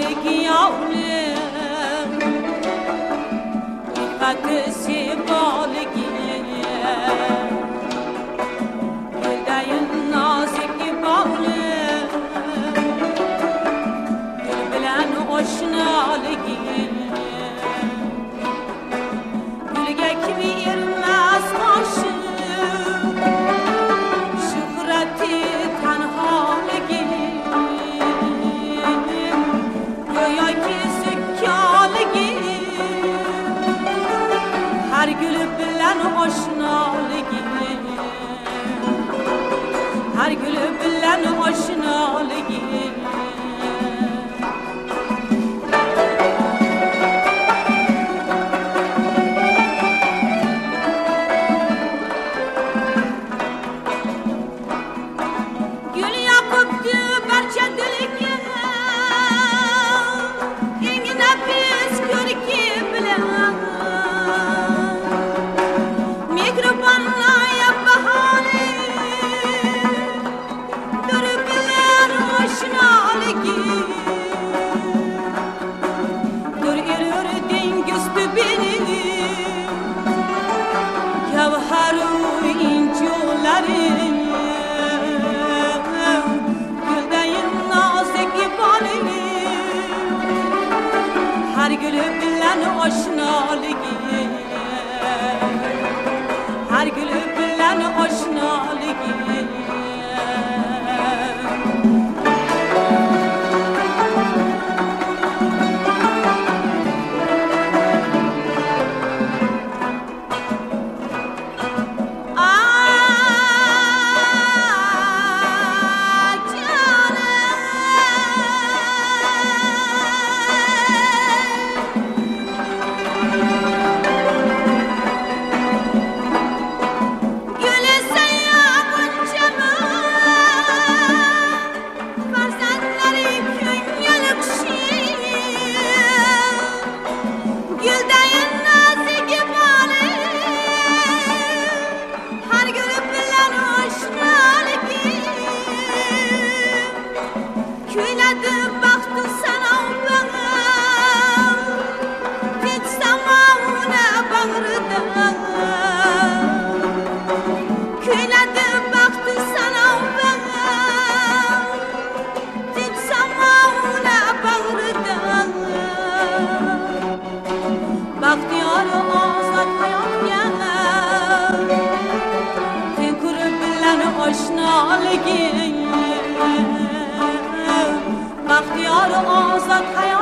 بالگی آولم قدسی بالگی گلدای نازکی بالم گل بلن آشنالگی گلگه کبیر مستاشم شهرتی تنهالگی یا کی سکالگی هر گل بلن آشنالگی هر گل بلن آشنالگی هر گل بلن آشنالگی هر گل بلن آشنالگی آشنالگی بختیار آزاد حیات